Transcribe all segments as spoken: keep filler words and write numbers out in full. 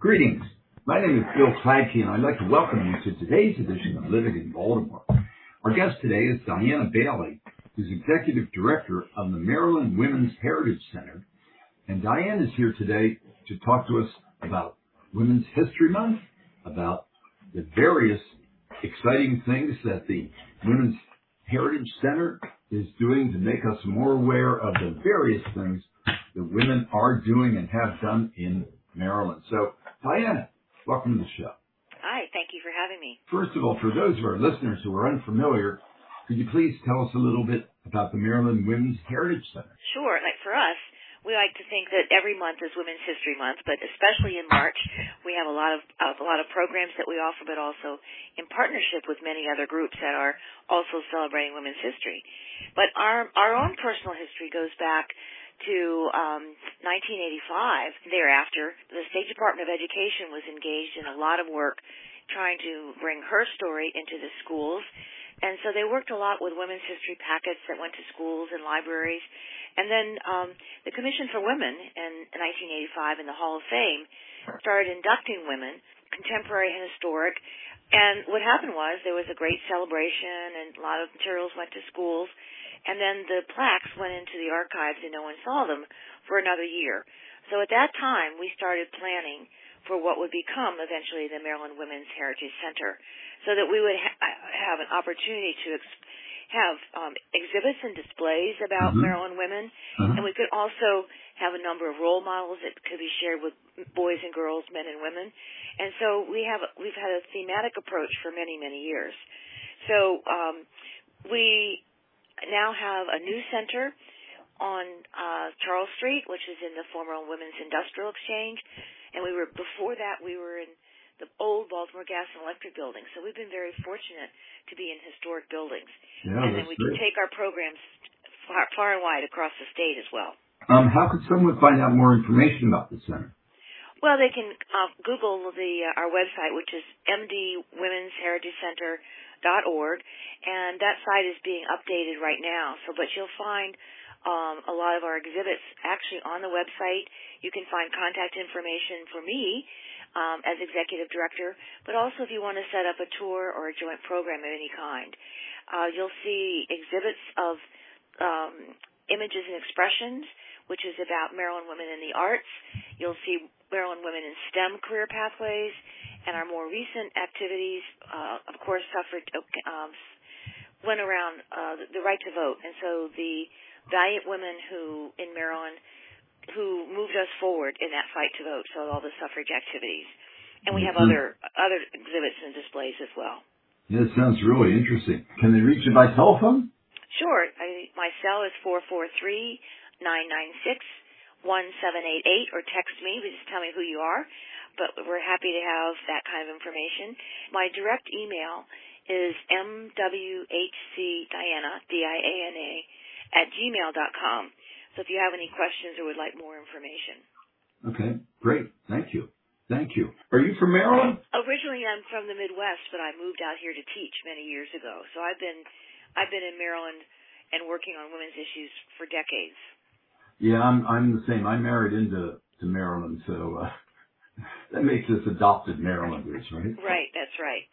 Greetings. My name is Bill Kladke, and I'd like to welcome you to today's edition of Living in Baltimore. Our guest today is Diana Bailey, who's Executive Director of the Maryland Women's Heritage Center. And Diane is here today to talk to us about Women's History Month, about the various exciting things that the Women's Heritage Center is doing to make us more aware of the various things that women are doing and have done in Maryland. So, Diana, welcome to the show. Hi, thank you for having me. First of all, for those of our listeners who are unfamiliar, could you please tell us a little bit about the Maryland Women's Heritage Center? Sure. Like for us, we like to think that every month is Women's History Month, but especially in March, we have a lot of uh, a lot of programs that we offer, but also in partnership with many other groups that are also celebrating women's history. But our our own personal history goes back to um, nineteen eighty-five. Thereafter, the State Department of Education was engaged in a lot of work trying to bring her story into the schools. And so they worked a lot with women's history packets that went to schools and libraries. And then um, the Commission for Women in nineteen eighty-five in the Hall of Fame started inducting women, contemporary and historic. And what happened was there was a great celebration and a lot of materials went to schools. And then the plaques went into the archives and no one saw them for another year. So at that time, we started planning for what would become eventually the Maryland Women's Heritage Center, so that we would ha- have an opportunity to ex- have um, exhibits and displays about mm-hmm. Maryland women, uh-huh. and we could also have a number of role models that could be shared with boys and girls, men and women. And so we have we've had a thematic approach for many, many years. So um, we now have a new center on uh, Charles Street, which is in the former Women's Industrial Exchange, and we were before that we were in the old Baltimore Gas and Electric building. So we've been very fortunate to be in historic buildings, yeah, and then we great. can take our programs far, far and wide across the state as well. Um, how could someone find out more information about the center? Well, they can uh, Google the uh, our website, which is m d women's heritage center dot org, and that site is being updated right now. So, but you'll find um, a lot of our exhibits actually on the website. You can find contact information for me um, as executive director, but also if you want to set up a tour or a joint program of any kind, uh, you'll see exhibits of um, images and expressions, which is about Maryland women in the arts. You'll see Maryland women in STEM career pathways. And our more recent activities, uh, of course, suffered, um, went around uh, the, the right to vote. And so the valiant women who, in Maryland, who moved us forward in that fight to vote, so all the suffrage activities. And we have mm-hmm. other other exhibits and displays as well. Yeah, it sounds really interesting. Can they reach you by telephone? Sure. I, my cell is four four three, nine nine six, one seven eight eight, or text me. Just tell me who you are. But we're happy to have that kind of information. My direct email is m w h c diana, D I A N A, at gmail dot com. So if you have any questions or would like more information. Okay, great. Thank you. Thank you. Are you from Maryland? Originally, I'm from the Midwest, but I moved out here to teach many years ago. So I've been, I've been in Maryland and working on women's issues for decades. Yeah, I'm, I'm the same. I married into to Maryland, so... Uh... That makes us adopted Marylanders, right? Right, that's right.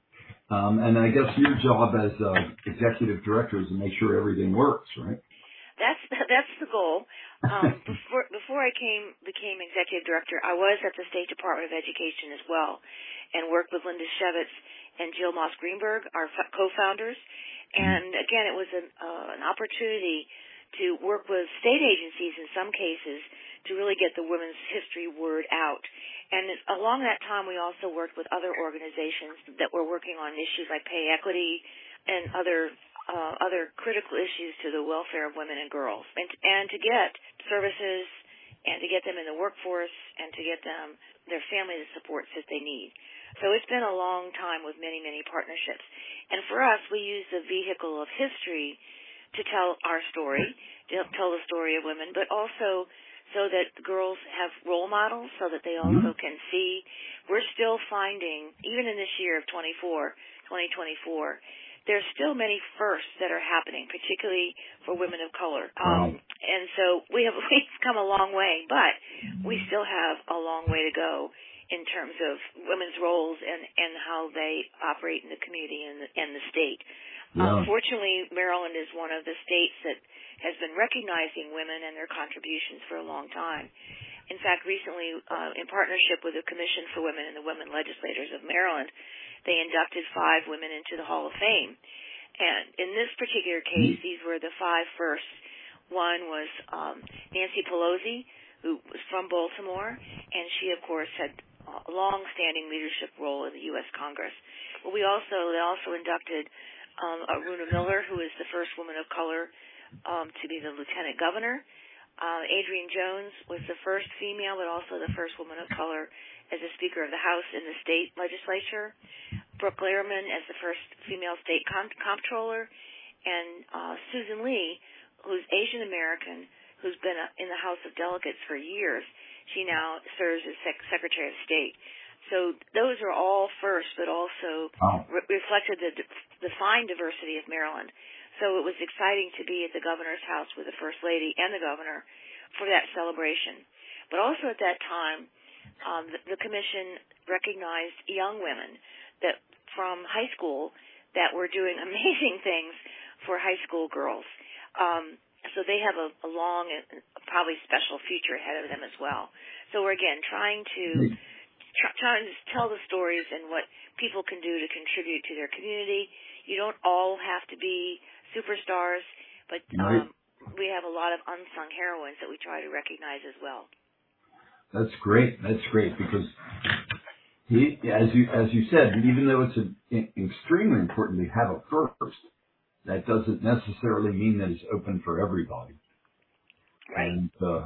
Um, and I guess your job as uh, executive director is to make sure everything works, right? That's that's the goal. Um, before before I came became executive director, I was at the State Department of Education as well, and worked with Linda Shevitz and Jill Moss Greenberg, our co-founders. And again, it was an uh, an opportunity to work with state agencies in some cases to really get the women's history word out. And along that time, we also worked with other organizations that were working on issues like pay equity and other uh, other critical issues to the welfare of women and girls, and, and to get services and to get them in the workforce and to get them their family the supports that they need. So it's been a long time with many, many partnerships. And for us, we use the vehicle of history to tell our story, to tell the story of women, but also so that the girls have role models, so that they also can see. We're still finding, even in this year of twenty-four, twenty twenty-four, there's still many firsts that are happening, particularly for women of color. Um, and so we have we've come a long way, but we still have a long way to go in terms of women's roles and, and how they operate in the community and the, and the state. Yeah. Unfortunately, Maryland is one of the states that has been recognizing women and their contributions for a long time. In fact, recently, uh, in partnership with the Commission for Women and the Women Legislators of Maryland, they inducted five women into the Hall of Fame. And in this particular case, these were the five firsts. One was um, Nancy Pelosi, who was from Baltimore, and she, of course, had a long-standing leadership role in the U S Congress. But we also, they also inducted um, Aruna Miller, who is the first woman of color um, to be the lieutenant governor. Uh, Adrienne Jones was the first female, but also the first woman of color as a Speaker of the House in the state legislature. Brooke Lehrman as the first female state com- comptroller, and uh, Susan Lee, who's Asian American, who's been uh, in the House of Delegates for years. She now serves as Sec- Secretary of State. So those are all first, but also Wow. re- reflected the, the fine diversity of Maryland. So it was exciting to be at the governor's house with the First Lady and the governor for that celebration. But also at that time, um, the, the commission recognized young women that from high school that were doing amazing things for high school girls. Um, so they have a, a long and probably special future ahead of them as well. So we're, again, trying to try, trying to tell the stories and what people can do to contribute to their community. You don't all have to be superstars, but um, we have a lot of unsung heroines that we try to recognize as well. That's great. That's great because he, as you as you said, even though it's a, extremely important to have a first, that doesn't necessarily mean that it's open for everybody. Right. And uh,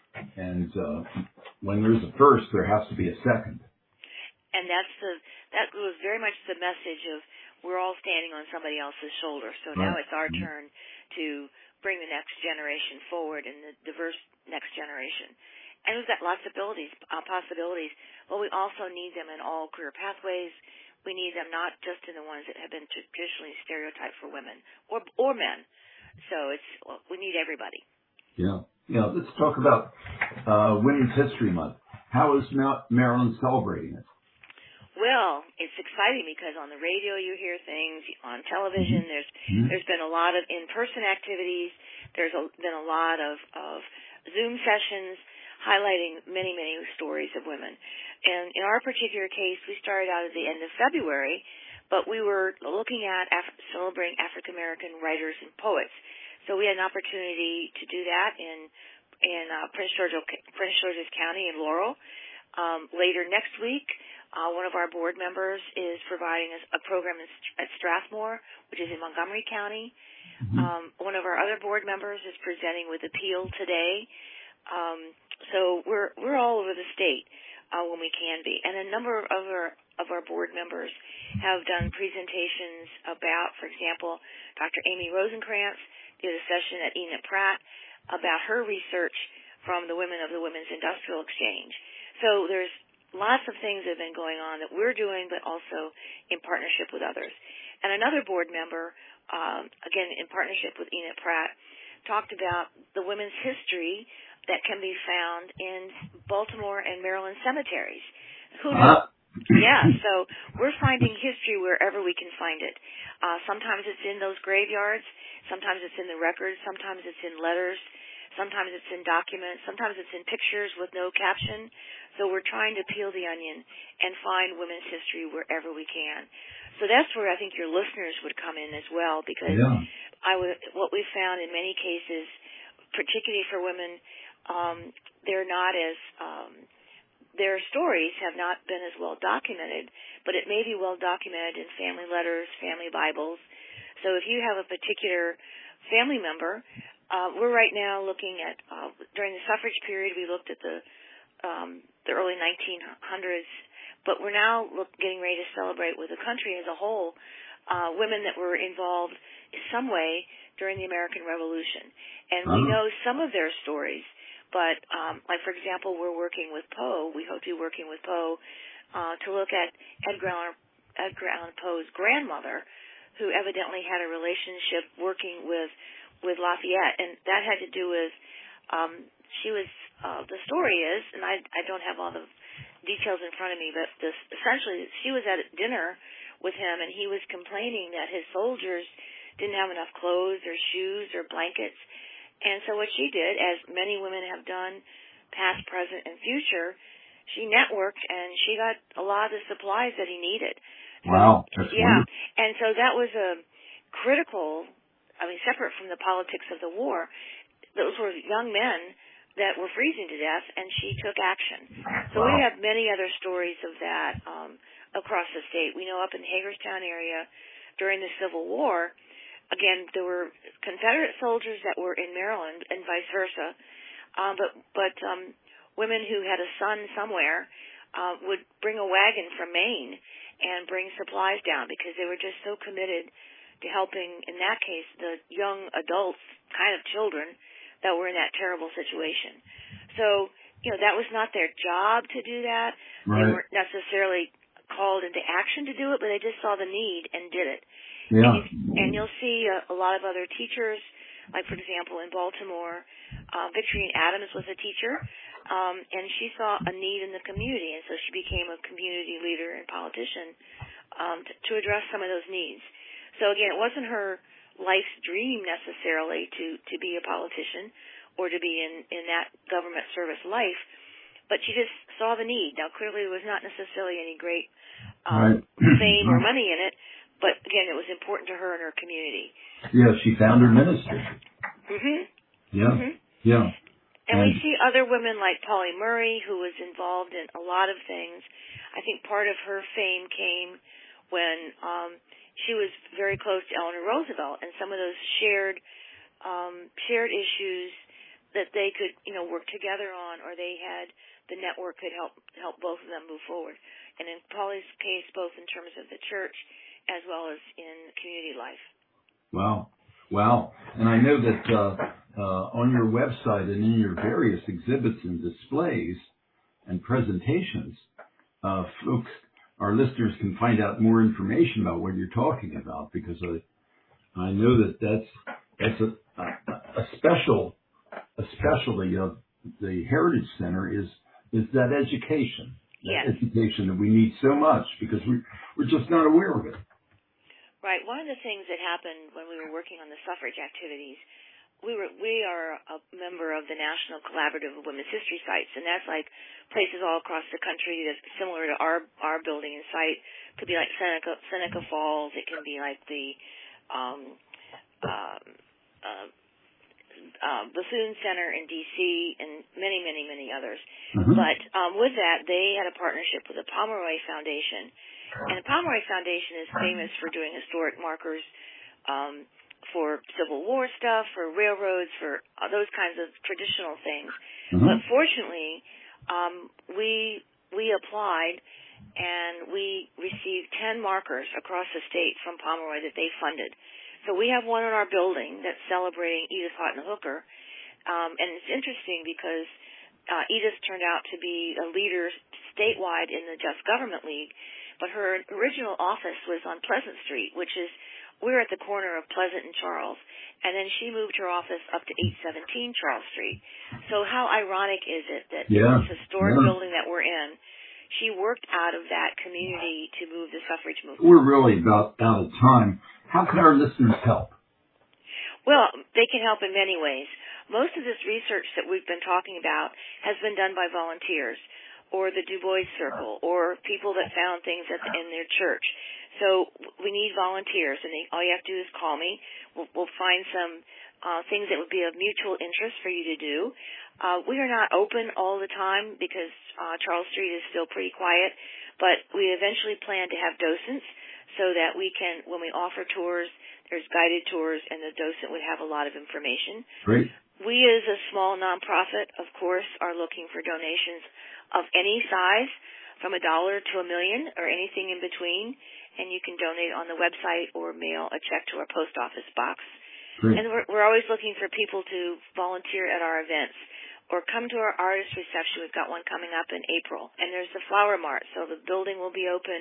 and uh, when there's a first, there has to be a second. And that's the that was very much the message of we're all standing on somebody else's shoulder. So Right. now it's our Mm-hmm. turn to bring the next generation forward and the diverse next generation. And we've got lots of abilities, uh, possibilities, but we also need them in all career pathways. We need them not just in the ones that have been traditionally stereotyped for women or or men. So it's well, we need everybody. Yeah. Yeah. Let's talk about uh, Women's History Month. How is Maryland celebrating it? Well, it's exciting because on the radio you hear things, on television Mm-hmm. there's Mm-hmm. there's been a lot of in-person activities. There's a, been a lot of, of Zoom sessions highlighting many, many stories of women. And in our particular case, we started out at the end of February, but we were looking at Af- celebrating African American writers and poets. So we had an opportunity to do that in in uh, Prince George's Prince George's County in Laurel. Um, later next week, uh, one of our board members is providing us a program in, at Strathmore, which is in Montgomery County. Mm-hmm. Um, one of our other board members is presenting with Appeal today. Um, so we're we're all over the state uh, when we can be, and a number of our of our board members have done presentations about, for example, Doctor Amy Rosenkrantz did a session at Enid Pratt about her research from the women of the Women's Industrial Exchange. So there's lots of things that have been going on that we're doing, but also in partnership with others. And another board member, um, again in partnership with Enid Pratt, talked about the women's history that can be found in Baltimore and Maryland cemeteries. Who knows? Uh-huh. Yeah, so we're finding history wherever we can find it. Uh, sometimes it's in those graveyards. Sometimes it's in the records. Sometimes it's in letters. Sometimes it's in documents. Sometimes it's in pictures with no caption. So we're trying to peel the onion and find women's history wherever we can. So that's where I think your listeners would come in as well, because Yeah. I would, what we found in many cases, particularly for women, um, they're not as um, their stories have not been as well documented, but it may be well documented in family letters, family Bibles. So if you have a particular family member, uh, we're right now looking at, uh, during the suffrage period, we looked at the um, the early nineteen hundreds, but we're now look, getting ready to celebrate with the country as a whole uh, women that were involved in some way during the American Revolution. And we know some of their stories. But, um, like, for example, we're working with Poe. We hope to be working with Poe uh, to look at Edgar Allan, Edgar Allan Poe's grandmother, who evidently had a relationship working with with Lafayette. And that had to do with, um, she was, uh, the story is, and I, I don't have all the details in front of me, but this, essentially she was at dinner with him, and he was complaining that his soldiers didn't have enough clothes or shoes or blankets. And so what she did, as many women have done, past, present, and future, she networked, and she got a lot of the supplies that he needed. Wow. That's yeah. wonderful. And so that was a critical, I mean, separate from the politics of the war, those were young men that were freezing to death, and she took action. So wow. We have many other stories of that um, across the state. We know up in the Hagerstown area during the Civil War, again, there were Confederate soldiers that were in Maryland and vice versa, um, but but um, women who had a son somewhere uh, would bring a wagon from Maine and bring supplies down because they were just so committed to helping, in that case, the young adults, kind of children, that were in that terrible situation. So, you know, that was not their job to do that. Right. They weren't necessarily called into action to do it, but they just saw the need and did it. Yeah. And, you, and you'll see a, a lot of other teachers, like, for example, in Baltimore, uh, Victorine Adams was a teacher, um, and she saw a need in the community, and so she became a community leader and politician um, to, to address some of those needs. So, again, it wasn't her life's dream necessarily to, to be a politician or to be in, in that government service life, but she just saw the need. Now, clearly there was not necessarily any great um, right. fame or money in it, but, again, it was important to her and her community. Yeah, she found her ministry. Mm-hmm. Yeah, mm-hmm. yeah. And, and we see other women like Polly Murray, who was involved in a lot of things. I think part of her fame came when um, she was very close to Eleanor Roosevelt, and some of those shared um, shared issues that they could, you know, work together on, or they had the network could help help both of them move forward. And in Polly's case, both in terms of the church as well as in community life. Wow, wow! And I know that uh, uh, on your website and in your various exhibits and displays and presentations, uh, folks. Our listeners can find out more information about what you're talking about, because I, I know that that's that's a, a, a special a specialty of the Heritage Center is is that education, that yes. education that we need so much because we we're just not aware of it. Right. One of the things that happened when we were working on the suffrage activities, we were we are a member of the National Collaborative of Women's History Sites, and that's like places all across the country that's similar to our our building and site. It could be like Seneca Seneca Falls. It can be like the um, uh, uh, uh, Bethune Center in D C and many, many, many others. Mm-hmm. But um, with that, they had a partnership with the Pomeroy Foundation, and the Pomeroy Foundation is famous for doing historic markers. Um, for Civil War stuff, for railroads, for uh, those kinds of traditional things. Mm-hmm. But fortunately, um, we we applied and we received ten markers across the state from Pomeroy that they funded. So we have one in our building that's celebrating Edith Houghton Hooker, um, and it's interesting because uh, Edith turned out to be a leader statewide in the Just Government League, but her original office was on Pleasant Street, which is we're at the corner of Pleasant and Charles, and then she moved her office up to eight seventeen Charles Street. So how ironic is it that yeah. this historic yeah. building that we're in, she worked out of that community to move the suffrage movement. We're really about out of time. How can our listeners help? Well, they can help in many ways. Most of this research that we've been talking about has been done by volunteers or the Du Bois Circle or people that found things at the, in their church. So we need volunteers, and they, all you have to do is call me. We'll, we'll find some uh, things that would be of mutual interest for you to do. Uh, we are not open all the time because uh, Charles Street is still pretty quiet, but we eventually plan to have docents so that we can, when we offer tours, there's guided tours, and the docent would have a lot of information. Great. We, as a small nonprofit, of course, are looking for donations of any size, from a dollar to a million or anything in between. And you can donate on the website or mail a check to our post office box. Great. And we're, we're always looking for people to volunteer at our events or come to our artist reception. We've got one coming up in April. And there's the Flower Mart, so the building will be open,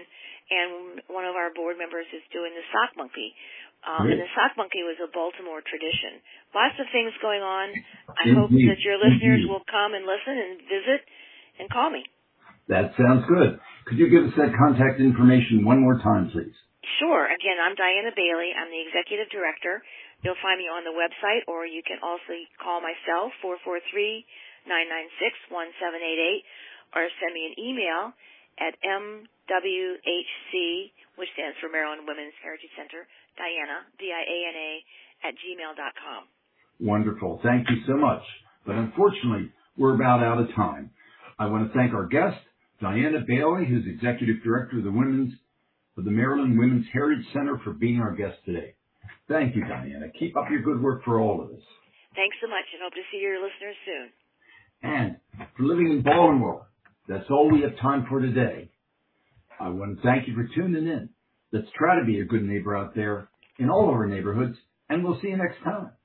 and one of our board members is doing the Sock Monkey. Um, and the Sock Monkey was a Baltimore tradition. Lots of things going on. I Indeed. hope that your listeners Indeed. will come and listen and visit and call me. That sounds good. Could you give us that contact information one more time, please? Sure. Again, I'm Diana Bailey. I'm the Executive Director. You'll find me on the website, or you can also call my cell, four four three, nine nine six, one seven eight eight, or send me an email at M W H C, which stands for Maryland Women's Heritage Center, Diana, D I A N A, at gmail dot com. Wonderful. Thank you so much. But unfortunately, we're about out of time. I want to thank our guest, Diana Bailey, who's Executive Director of the Women's of the Maryland Women's Heritage Center, for being our guest today. Thank you, Diana. Keep up your good work for all of us. Thanks so much, and hope to see your listeners soon. And for living in Baltimore, that's all we have time for today. I want to thank you for tuning in. Let's try to be a good neighbor out there in all of our neighborhoods, and we'll see you next time.